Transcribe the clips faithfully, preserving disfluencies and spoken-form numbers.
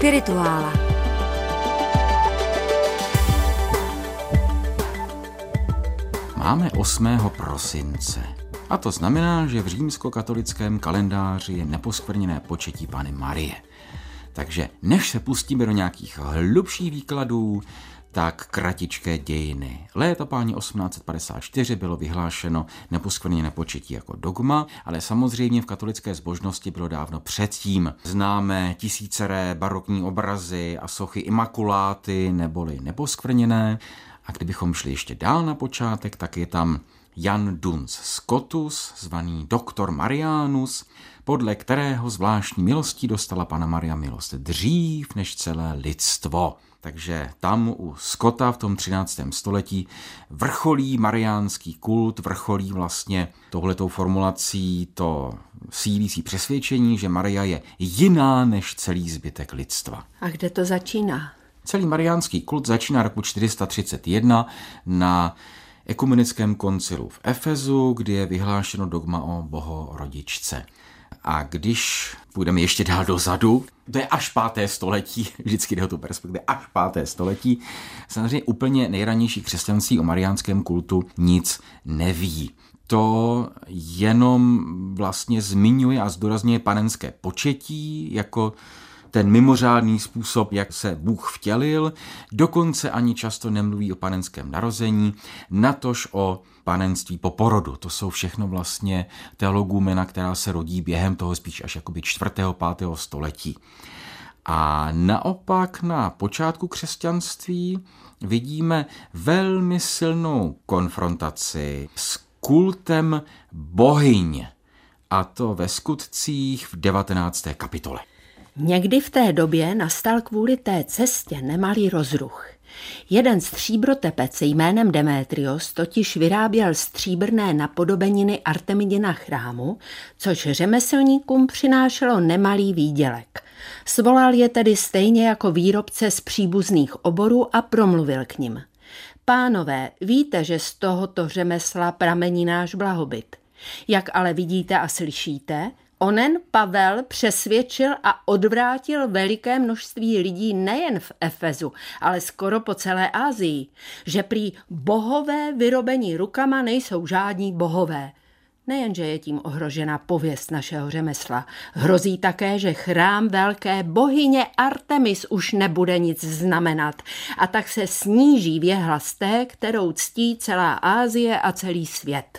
Spirituála. Máme osmého prosince. A to znamená, že v římskokatolickém kalendáři je neposkvrněné početí Panny Marie. Takže než se pustíme do nějakých hlubších výkladů, tak kratičké dějiny. Léta páni osmnáct padesát čtyři bylo vyhlášeno neposkvrněné početí jako dogma, ale samozřejmě v katolické zbožnosti bylo dávno předtím. Známe tisíceré barokní obrazy a sochy imakuláty neboli neposkvrněné. A kdybychom šli ještě dál na počátek, tak je tam Jan Duns Scotus, zvaný doktor Marianus, podle kterého zvláštní milostí dostala Panna Maria milost dřív než celé lidstvo. Takže tam u Scotta v tom třináctém století vrcholí mariánský kult, vrcholí vlastně touhletou formulací to sílící přesvědčení, že Maria je jiná než celý zbytek lidstva. A kde to začíná? Celý mariánský kult začíná roku čtyři sta třicet jedna na ekumenickém koncilu v Efezu, kdy je vyhlášeno dogma o bohorodičce. A když půjdeme ještě dál dozadu, to je až páté století, vždycky jde o tu perspektivu, až páté století, samozřejmě úplně nejranější křesťanství o mariánském kultu nic neví. To jenom vlastně zmiňuje a zdůrazňuje panenské početí jako ten mimořádný způsob, jak se Bůh vtělil, dokonce ani často nemluví o panenském narození, natož o panenství po porodu. To jsou všechno vlastně teologůmena, která se rodí během toho spíš až jakoby čtvrtého, pátého století. A naopak na počátku křesťanství vidíme velmi silnou konfrontaci s kultem bohyň, a to ve Skutcích v devatenácté kapitole. Někdy v té době nastal kvůli té cestě nemalý rozruch. Jeden stříbrotepec jménem Demetrios totiž vyráběl stříbrné napodobeniny Artemidina chrámu, což řemeslníkům přinášelo nemalý výdělek. Svolal je tedy stejně jako výrobce z příbuzných oborů a promluvil k nim. Pánové, víte, že z tohoto řemesla pramení náš blahobyt. Jak ale vidíte a slyšíte, onen Pavel přesvědčil a odvrátil veliké množství lidí nejen v Efezu, ale skoro po celé Asii, že prý bohové vyrobení rukama nejsou žádní bohové. Nejenže je tím ohrožena pověst našeho řemesla, hrozí také, že chrám velké bohyně Artemis už nebude nic znamenat a tak se sníží věhla z té, kterou ctí celá Asie a celý svět.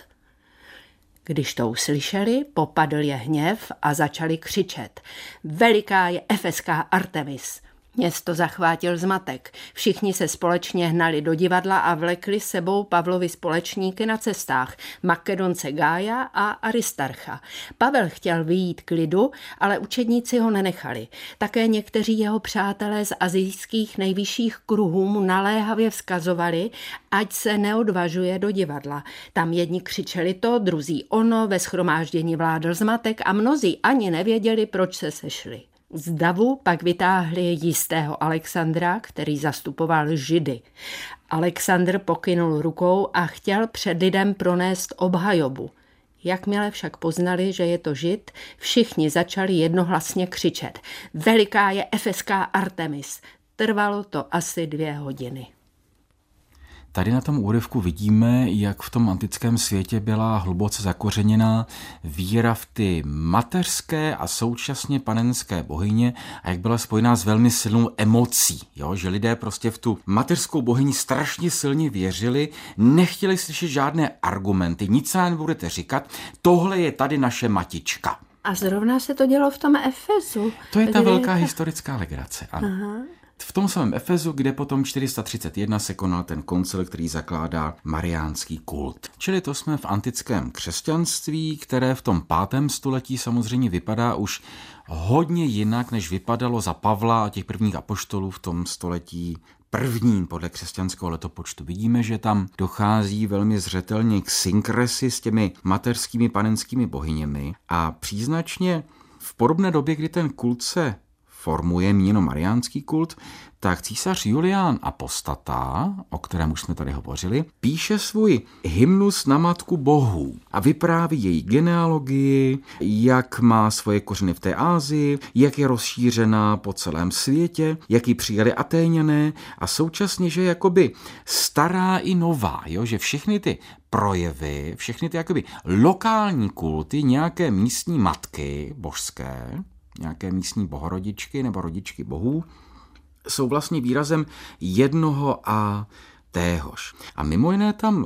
Když to uslyšeli, popadl je hněv a začali křičet. Veliká je efeská Artemis. Město zachvátil zmatek. Všichni se společně hnali do divadla a vlekli sebou Pavlovi společníky na cestách, Makedonce Gája a Aristarcha. Pavel chtěl vyjít k lidu, ale učedníci ho nenechali. Také někteří jeho přátelé z asijských nejvyšších kruhů mu naléhavě vzkazovali, ať se neodvažuje do divadla. Tam jedni křičeli to, druzí ono, ve shromáždění vládl zmatek a mnozí ani nevěděli, proč se sešli. Z davu pak vytáhli jistého Alexandra, který zastupoval Židy. Alexandr pokynul rukou a chtěl před lidem pronést obhajobu. Jakmile však poznali, že je to Žid, všichni začali jednohlasně křičet. Veliká je efeská Artemis. Trvalo to asi dvě hodiny. Tady na tom úryvku vidíme, jak v tom antickém světě byla hluboce zakořeněná víra v ty mateřské a současně panenské bohyně a jak byla spojená s velmi silnou emocí, jo? Že lidé prostě v tu mateřskou bohyni strašně silně věřili, nechtěli slyšet žádné argumenty, nic nám nebudete říkat, tohle je tady naše matička. A zrovna se to dělo v tom Efezu. To je ta velká historická legrace, ano. Aha. V tom samém Efezu, kde potom čtyři sta třicet jedna se konal ten koncil, který zakládá mariánský kult. Čili to jsme v antickém křesťanství, které v tom pátém století samozřejmě vypadá už hodně jinak, než vypadalo za Pavla a těch prvních apoštolů v tom století prvním podle křesťanského letopočtu. Vidíme, že tam dochází velmi zřetelně k synkresi s těmi mateřskými panenskými bohyněmi a příznačně v podobné době, kdy ten kult se formuje míněno mariánský kult, tak císař Julián Apostata, o kterém už jsme tady hovořili, píše svůj hymnus na matku bohů a vypráví její genealogii, jak má svoje kořeny v té Asii, jak je rozšířená po celém světě, jak ji přijali Atéňané a současně, že je jakoby stará i nová, jo? Že všechny ty projevy, všechny ty jakoby lokální kulty nějaké místní matky božské, nějaké místní bohorodičky nebo rodičky bohů, jsou vlastně výrazem jednoho a téhož. A mimo jiné tam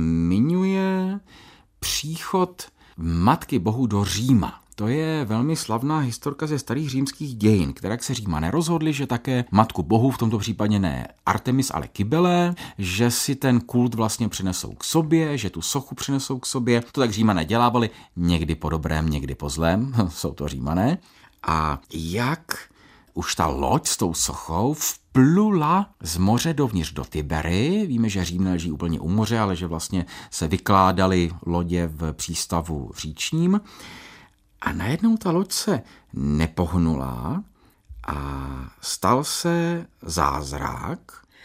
zmiňuje příchod matky bohů do Říma. To je velmi slavná historka ze starých římských dějin, která se Římané rozhodli, že také matku bohů, v tomto případě ne Artemis, ale Kybele, že si ten kult vlastně přinesou k sobě, že tu sochu přinesou k sobě. To tak Římané dělávali, někdy po dobrém, někdy po zlém, jsou to Římané. A jak už ta loď s tou sochou vplula z moře dovnitř do Tibery. Víme, že Řím leží úplně u moře, ale že vlastně se vykládaly lodě v přístavu říčním. A najednou ta loď se nepohnula a stal se zázrak.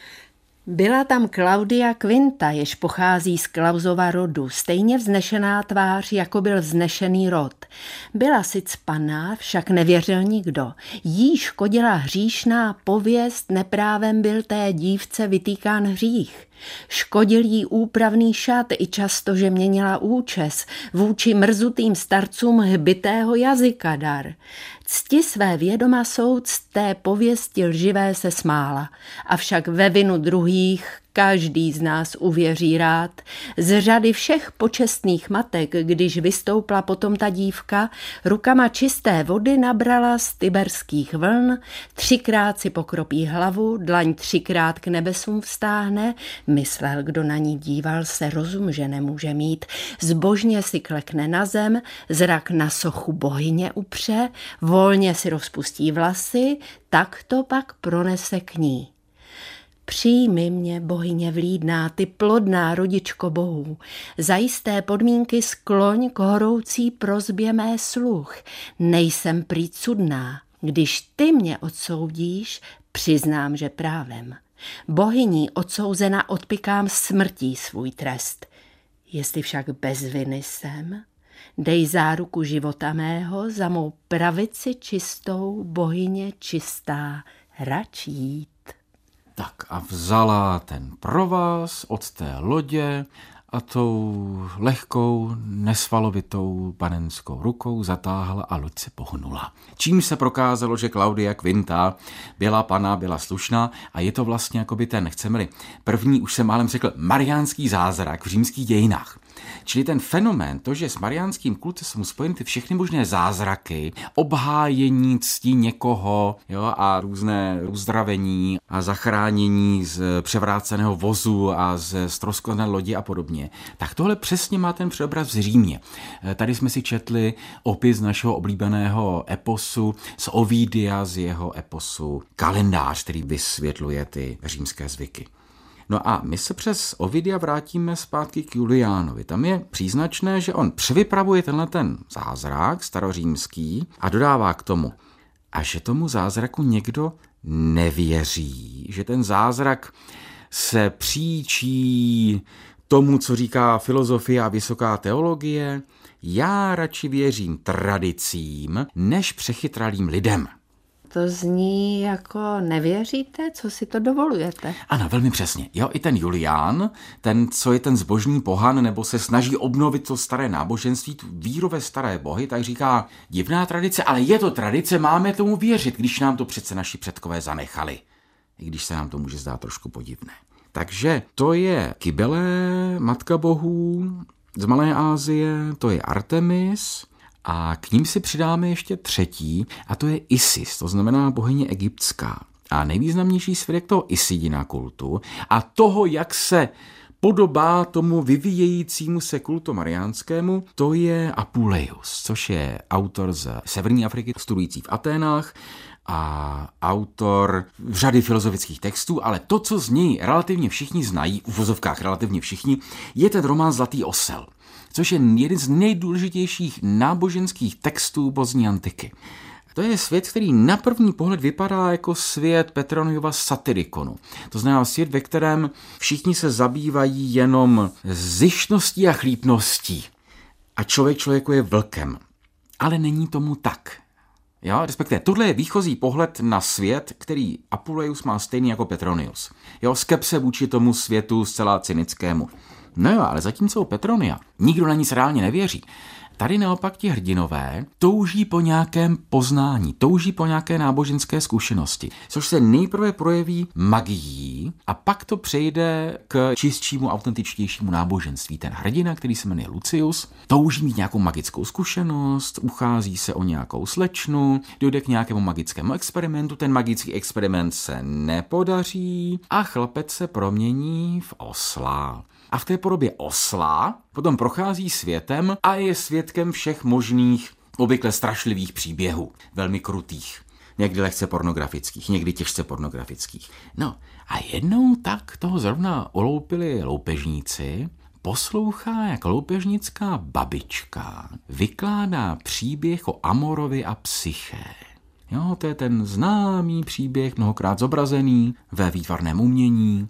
Byla tam Claudia Quinta, jež pochází z Klausova rodu, stejně vznešená tvář, jako byl vznešený rod. Byla sic panna, však nevěřil nikdo. Jí škodila hříšná pověst, neprávem byl té dívce vytýkán hřích. Škodil jí úpravný šat i často, že měnila účes, vůči mrzutým starcům hbitého jazyka dar. Cti své vědoma soud té pověsti lživé se smála, avšak ve vinu druhých každý z nás uvěří rád. Z řady všech počestných matek, když vystoupla potom ta dívka, rukama čisté vody nabrala z tiberských vln, třikrát si pokropí hlavu, dlaň třikrát k nebesům vstáhne, myslel, kdo na ní díval se rozum, že nemůže mít, zbožně si klekne na zem, zrak na sochu bohyně upře, volně si rozpustí vlasy, tak to pak pronese k ní. Přijmi mě, bohyně vlídná, ty plodná rodičko bohů, za jisté podmínky skloň k horoucí prosbě mé sluch. Nejsem prý cudná, když ty mě odsoudíš, přiznám, že právem. Bohyní odsouzena odpykám smrtí svůj trest. Jestli však bez viny jsem, dej záruku života mého, za mou pravici čistou, bohyně čistá, rač jít. Tak a vzala ten provaz od té lodě a tou lehkou, nesvalovitou panenskou rukou zatáhla a loď se pohnula. Čím se prokázalo, že Claudia Quinta byla panna, byla slušná a je to vlastně jakoby ten, chceme-li, první, už jsem málem řekl, mariánský zázrak v římských dějinách. Čili ten fenomén, to, že s mariánským kultem jsou spojeny ty všechny možné zázraky, obhájení cti někoho, jo, a různé uzdravení a zachránění z převráceného vozu a z ztroskotané lodi a podobně, tak tohle přesně má ten předobraz v Římě. Tady jsme si četli opis našeho oblíbeného eposu z Ovidia, z jeho eposu Kalendář, který vysvětluje ty římské zvyky. No a my se přes Ovidia vrátíme zpátky k Juliánovi. Tam je příznačné, že on převypravuje tenhle ten zázrak starořímský a dodává k tomu, a že tomu zázraku někdo nevěří, že ten zázrak se příčí tomu, co říká filozofie a vysoká teologie. Já radši věřím tradicím, než přechytralým lidem. To zní jako nevěříte, co si to dovolujete. Ano, velmi přesně. Jo, i ten Julián, ten, co je ten zbožný pohan, nebo se snaží obnovit to staré náboženství, tu víru ve staré bohy, tak říká, divná tradice, ale je to tradice, máme tomu věřit, když nám to přece naši předkové zanechali. I když se nám to může zdát trošku podivné. Takže to je Kybele, matka bohů z Malé Asie, to je Artemis a k ním si přidáme ještě třetí a to je Isis, to znamená bohyně egyptská. A nejvýznamnější svědek toho Isidina kultu a toho, jak se podobá tomu vyvíjejícímu se kultu mariánskému, to je Apuleius, což je autor z severní Afriky, studující v Aténách a autor řady filozofických textů, ale to, co z něj relativně všichni znají, v uvozovkách relativně všichni, je ten román Zlatý osel, což je jeden z nejdůležitějších náboženských textů pozdní antiky. To je svět, který na první pohled vypadá jako svět Petroniova satyrikonu. To znamená svět, ve kterém všichni se zabývají jenom zištností a chlípností. A člověk člověku je vlkem. Ale není tomu tak. Jo, respektive, tohle je výchozí pohled na svět, který Apuleius má stejný jako Petronius. Jo, skepse vůči tomu světu zcela cynickému. No jo, ale zatímco u Petronia nikdo na nic reálně nevěří, tady naopak ti hrdinové touží po nějakém poznání, touží po nějaké náboženské zkušenosti, což se nejprve projeví magií a pak to přejde k čistšímu, autentičtějšímu náboženství. Ten hrdina, který se jmenuje Lucius, touží mít nějakou magickou zkušenost, uchází se o nějakou slečnu, dojde k nějakému magickému experimentu, ten magický experiment se nepodaří a chlapec se promění v osla. A v té podobě osla potom prochází světem a je svědkem všech možných, obvykle strašlivých příběhů, velmi krutých, někdy lehce pornografických, někdy těžce pornografických. No a jednou tak toho zrovna oloupili loupežníci, poslouchá, jak loupežnická babička vykládá příběh o Amorovi a Psyché. Jo, to je ten známý příběh, mnohokrát zobrazený ve výtvarném umění,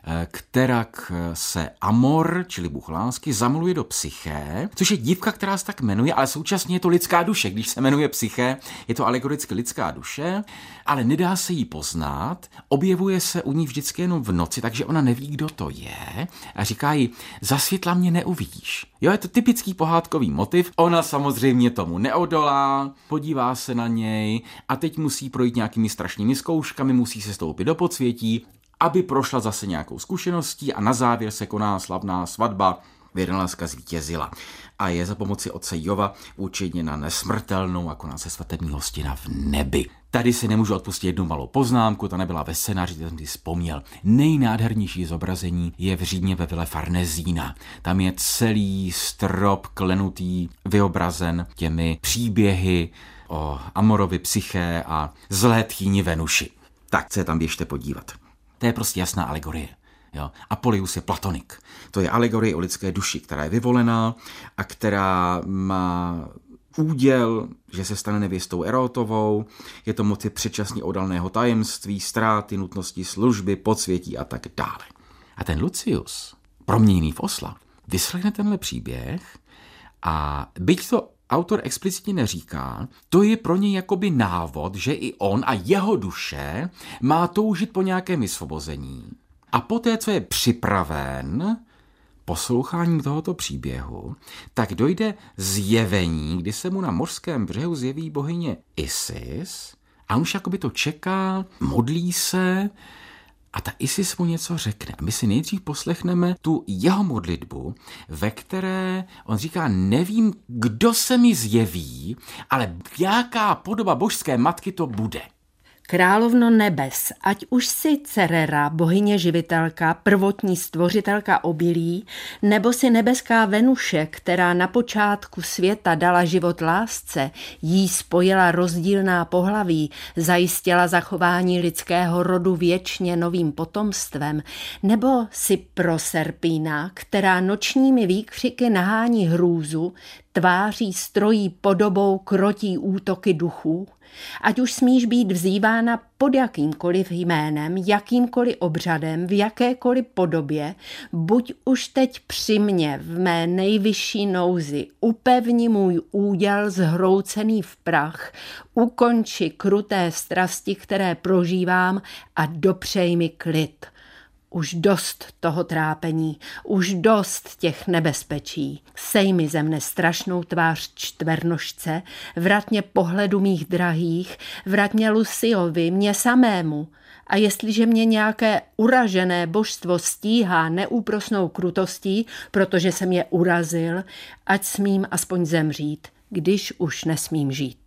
kterak se Amor, čili bůh lásky, zamiluje do Psyché, což je dívka, která se tak jmenuje, ale současně je to lidská duše. Když se jmenuje Psyché, je to alegoricky lidská duše, ale nedá se jí poznat, objevuje se u ní vždycky jenom v noci, takže ona neví, kdo to je a říká jí, za světla mě neuvidíš. Jo, je to typický pohádkový motiv, ona samozřejmě tomu neodolá, podívá se na něj a teď musí projít nějakými strašnými zkouškami, musí se stoupit do podsvětí, aby prošla zase nějakou zkušeností a na závěr se koná slavná svatba, věrnoláska zvítězila. A je za pomoci otce Jova učiněna nesmrtelnou a koná se svatební hostina v nebi. Tady si nemůžu odpustit jednu malou poznámku, ta nebyla ve scénáři, to jsem si vzpomněl. Nejnádhernější zobrazení je v Římě ve Vile Farnesina. Tam je celý strop klenutý, vyobrazen těmi příběhy o Amorovi, Psyché a zlé tchýni Venuši. Tak se tam běžte podívat. To je prostě jasná alegorie. Jo. Apuleius je platonik. To je alegorie o lidské duši, která je vyvolená a která má úděl, že se stane nevěstou erotovou. Je to motiv předčasně odhalného tajemství, ztráty, nutnosti služby, podsvětí a tak dále. A ten Lucius, proměněný v osla, vyslechne tenhle příběh a byť to autor explicitně neříká, to je pro něj jakoby návod, že i on a jeho duše má toužit po nějakém vysvobození. A poté, co je připraven posloucháním tohoto příběhu, tak dojde zjevení, kdy se mu na mořském břehu zjeví bohyně Isis a on už jakoby to čeká, modlí se a ta Isis mu něco řekne. A my si nejdřív poslechneme tu jeho modlitbu, ve které on říká, nevím, kdo se mi zjeví, ale jaká podoba božské matky to bude. Královno nebes, ať už si Cerera, bohyně živitelka, prvotní stvořitelka obilí, nebo si nebeská Venuše, která na počátku světa dala život lásce, jí spojila rozdílná pohlaví, zajistila zachování lidského rodu věčně novým potomstvem, nebo si Proserpína, která nočními výkřiky nahání hrůzu, tváří strojí podobou krotí útoky duchů, ať už smíš být vzývána pod jakýmkoliv jménem, jakýmkoliv obřadem, v jakékoliv podobě, buď už teď při mně v mé nejvyšší nouzi, upevni můj úděl zhroucený v prach, ukonči kruté strasti, které prožívám a dopřej mi klid. Už dost toho trápení, už dost těch nebezpečí. Sej mi ze mne strašnou tvář čtvernožce, vrať mě pohledu mých drahých, vrať mě Luciovi, mě samému. A jestliže mě nějaké uražené božstvo stíhá neúprosnou krutostí, protože jsem je urazil, ať smím aspoň zemřít, když už nesmím žít.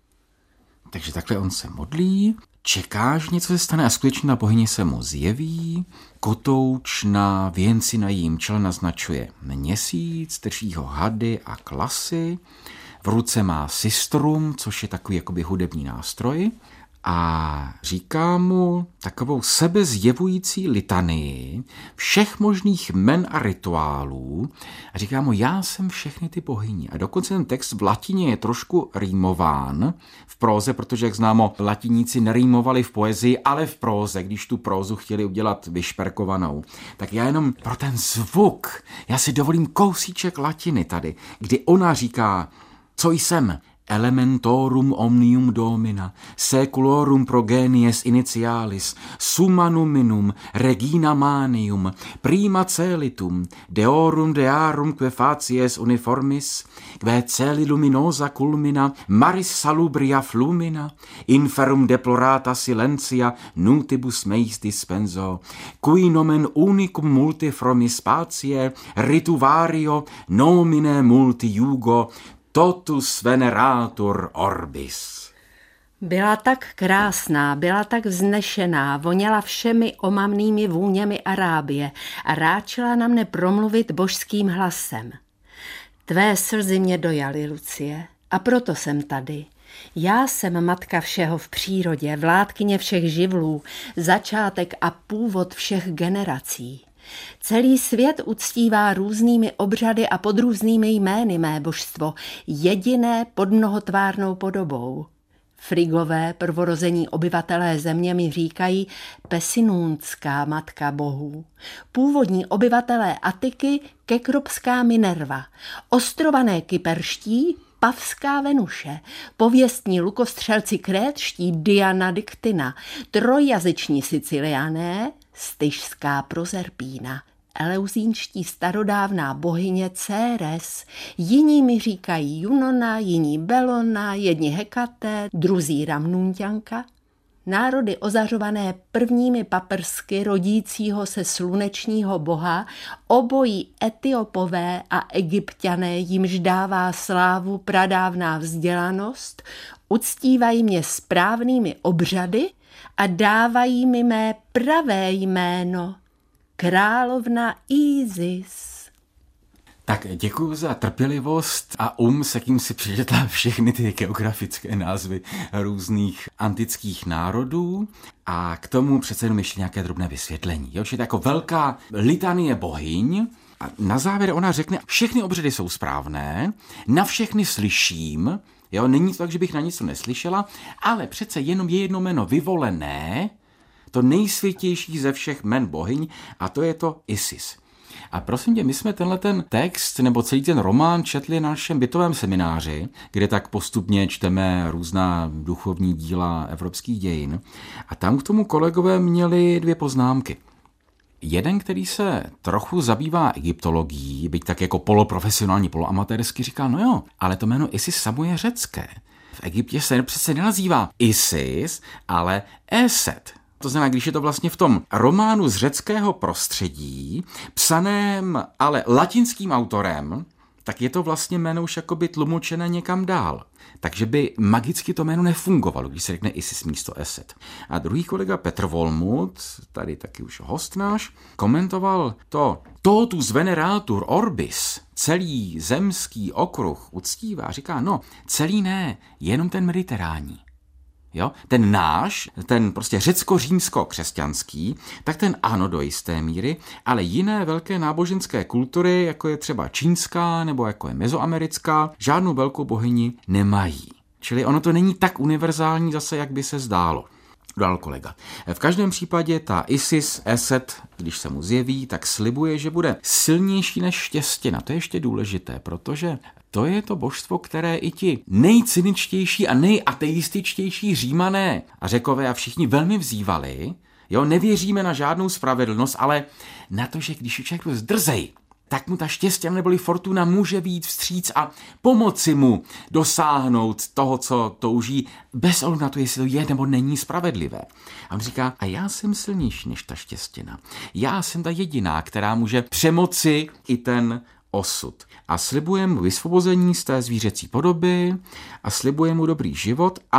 Takže takhle on se modlí, čeká, že něco se stane a skutečně na bohyni se mu zjeví. Kotouč na věnci na jejím čele naznačuje měsíc, drží ho hady a klasy. V ruce má sistrum, což je takový jakoby hudební nástroj. a říká mu takovou sebezjevující litanii všech možných men a rituálů a říká mu, já jsem všechny ty bohyně. A dokonce ten text v latině je trošku rýmován v próze, protože, jak známo, latiníci nerýmovali v poezii, ale v próze, když tu prózu chtěli udělat vyšperkovanou. Tak já jenom pro ten zvuk, já si dovolím kousíček latiny tady, kdy ona říká, co jsem, elementorum omnium domina, seculorum progenies initialis, summa numinum, regina manium, prima celitum, deorum dearum que facies uniformis, que celi luminosa culmina, maris salubria flumina, inferum deplorata silentia nutibus meis dispenso, cui nomen unicum multifromi spatie, rituvario, nomine multi jugo, totus veneratur orbis. Byla tak krásná, byla tak vznešená, voněla všemi omamnými vůněmi Arábie a ráčila na mne promluvit božským hlasem. Tvé slzy mě dojaly, Lucie, a proto jsem tady. Já jsem matka všeho v přírodě, vládkyně všech živlů, začátek a původ všech generací. Celý svět uctívá různými obřady a pod různými jmény mé božstvo, jediné pod mnohotvárnou podobou. Frigové, prvorození obyvatelé země, mi říkají Pesinúnská matka bohů. Původní obyvatelé Atiky Kekropská Minerva. Ostrované kyperští Pavská Venuše, pověstní lukostřelci krétští Diana Dictina, trojjazyční Siciliané Styšská Prozerpína, eleuzínští starodávná bohyně Céres, jiní mi říkají Junona, jiní Belona, jedni Hekaté, druzí Ramnunťanka. Národy ozařované prvními paprsky rodícího se slunečního boha, obojí Etiopové a Egypťané, jimž dává slávu pradávná vzdělanost, uctívají mě správnými obřady a dávají mi mé pravé jméno, královna Isis. Tak děkuji za trpělivost a um, s jakým si přečetla všechny ty geografické názvy různých antických národů. A k tomu přece jenom ještě nějaké drobné vysvětlení. Jo? Čili jako velká litanie bohyň. A na závěr ona řekne, všechny obřady jsou správné, na všechny slyším. Jo? Není to tak, že bych na nic neslyšela, ale přece jenom je jedno jméno vyvolené, to nejsvětější ze všech jmen bohyň, a to je to Isis. A prosím tě, my jsme tenhle ten text nebo celý ten román četli na našem bytovém semináři, kde tak postupně čteme různá duchovní díla evropských dějin. A tam k tomu kolegové měli dvě poznámky. Jeden, který se trochu zabývá egyptologií, byť tak jako poloprofesionální, poloamatérsky, říká, no jo, ale to jméno Isis samo je řecké. V Egyptě se přece nenazývá Isis, ale Eset. To znamená, když je to vlastně v tom románu z řeckého prostředí, psaném ale latinským autorem, tak je to vlastně jméno už jakoby tlumočené někam dál. Takže by magicky to jméno nefungovalo, když se řekne Isis místo Eset. A druhý kolega Petr Volmut, tady taky už host náš, komentoval to totus veneratur orbis, celý zemský okruh uctívá. Říká, no, celý ne, jenom ten mediterální. Jo? Ten náš, ten prostě řecko-římsko-křesťanský, tak ten ano do jisté míry, ale jiné velké náboženské kultury, jako je třeba čínská nebo jako je mezoamerická, žádnou velkou bohyni nemají. Čili ono to není tak univerzální zase, jak by se zdálo. Dal kolega. V každém případě ta Isis, Eset, když se mu zjeví, tak slibuje, že bude silnější než Štěstina. To je ještě důležité, protože to je to božstvo, které i ti nejcyničtější a nejateističtější Římané a Řekové a všichni velmi vzývali. Jo, nevěříme na žádnou spravedlnost, ale na to, že když je člověk zdrzej, tak mu ta štěstina neboli fortuna může vyjít vstříc a pomoci mu dosáhnout toho, co touží, bez ohledu na to, jestli to je nebo není spravedlivé. A on říká, a já jsem silnější než ta štěstina. Já jsem ta jediná, která může přemoci i ten osud. A slibuje mu vysvobození z té zvířecí podoby a slibuje mu dobrý život a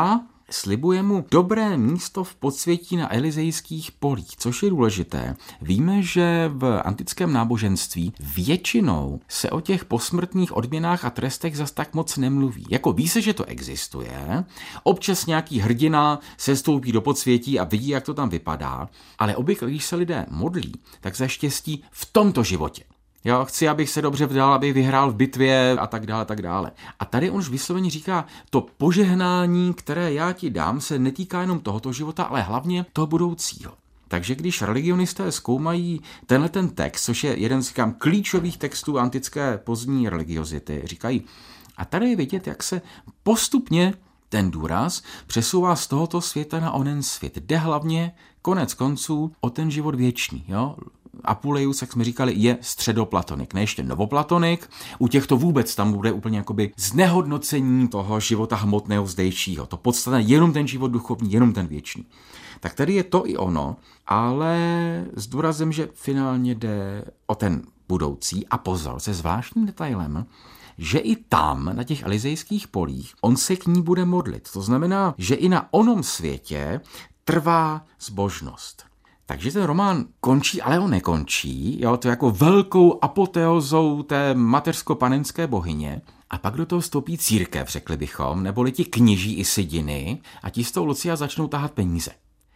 slibuje mu dobré místo v podsvětí na elizejských polích, což je důležité. Víme, že v antickém náboženství většinou se o těch posmrtných odměnách a trestech zas tak moc nemluví. Jako ví se, že to existuje, občas nějaký hrdina se stoupí do podsvětí a vidí, jak to tam vypadá, ale obvykle, když se lidé modlí, tak za štěstí v tomto životě. Jo, chci, abych se dobře vdal, abych vyhrál v bitvě a tak dále, tak dále. A tady on už vysloveně říká, to požehnání, které já ti dám, se netýká jenom tohoto života, ale hlavně toho budoucího. Takže když religionisté zkoumají tenhle ten text, což je jeden z říkám, klíčových textů antické pozdní religiozity, říkají, a tady je vidět, jak se postupně ten důraz přesouvá z tohoto světa na onen svět. Jde hlavně konec konců o ten život věčný, jo? Apuleius, jak jsme říkali, je středoplatonik, ne ještě novoplatonik. U těchto vůbec tam bude úplně jakoby znehodnocení toho života hmotného zdejšího. To podstatné jenom ten život duchovní, jenom ten věčný. Tak tady je to i ono, ale s důrazem, že finálně jde o ten budoucí a pozor se zvláštním detailem, že i tam, na těch elizejských polích, on se k ní bude modlit. To znamená, že i na onom světě trvá zbožnost. Takže ten román končí, ale on nekončí, jo, to je jako velkou apoteozou té mateřsko-panenské bohyně. A pak do toho vstoupí církev, řekli bychom, neboli ti kněží i sidiny a ti s tou Lucia začnou tahat peníze.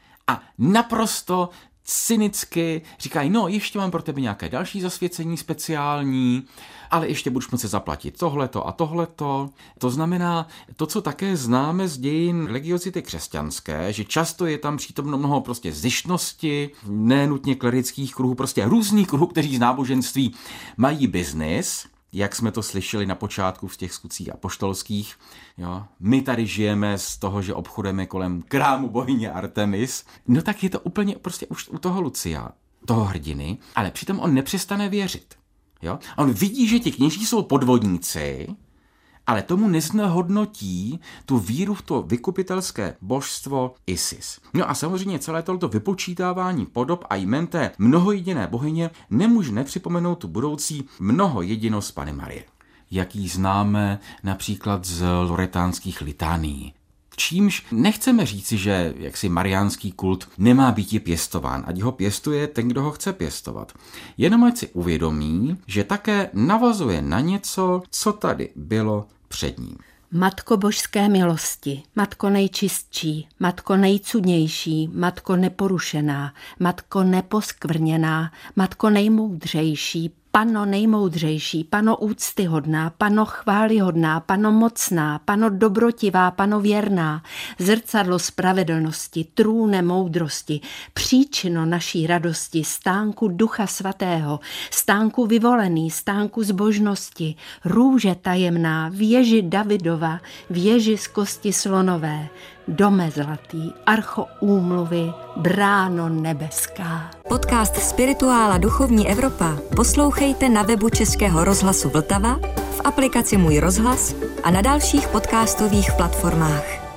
A naprosto cynicky říkají, no ještě mám pro tebe nějaké další zasvěcení speciální, ale ještě budeš moci zaplatit tohleto a tohleto. To znamená, to, co také známe z dějin religiozity křesťanské, že často je tam přítomno mnoho prostě zištnosti, nenutně klerických kruhů, prostě různých kruhů, kteří z náboženství mají biznis, jak jsme to slyšeli na počátku v těch skutcích apoštolských. Jo. My tady žijeme z toho, že obchodujeme kolem krámu bohyně Artemis. No tak je to úplně prostě už u toho Lucia, toho hrdiny, ale přitom on nepřestane věřit. Jo. On vidí, že ti kněží jsou podvodníci, ale tomu neznehodnotí tu víru v to vykupitelské božstvo Isis. No a samozřejmě celé tohleto vypočítávání podob a jmen té mnohojediné bohyně nemůže nepřipomenout tu budoucí mnohojedinost Panny Marie, jaký známe například z loretánských litánií. Čímž nechceme říci, že jaksi mariánský kult nemá být pěstován, ať ho pěstuje ten, kdo ho chce pěstovat. Jenom ať si uvědomí, že také navazuje na něco, co tady bylo před ním. Matko božské milosti, matko nejčistší, matko nejcudnější, matko neporušená, matko neposkvrněná, matko nejmoudřejší, Pano nejmoudřejší, Pano úctyhodná, Pano chválihodná, Pano mocná, Pano dobrotivá, Pano věrná, zrcadlo spravedlnosti, trůne moudrosti, příčino naší radosti, stánku Ducha Svatého, stánku vyvolený, stánku zbožnosti, růže tajemná, věži Davidova, věži z kosti slonové, dome zlatý, archo úmluvy, bráno nebeská. Podcast Spirituála Duchovní Evropa poslouchejte na webu Českého rozhlasu Vltava, v aplikaci Můj rozhlas a na dalších podcastových platformách.